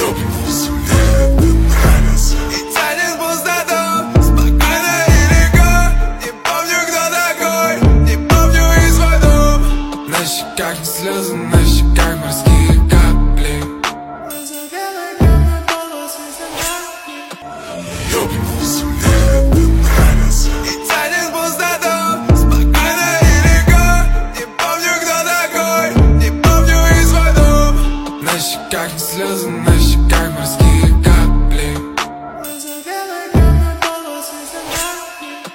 все мне это нравится. И тянет в пустоту, спокойно и легко. Не помню, кто такой, не помню и свой дом. На щеках не слезы, на щеках морские капли. Все мне это нравится. И тянет в пустоту, спокойно и легко. Не помню, кто такой, не помню и свой дом. На щеках не слезы, на щеках морские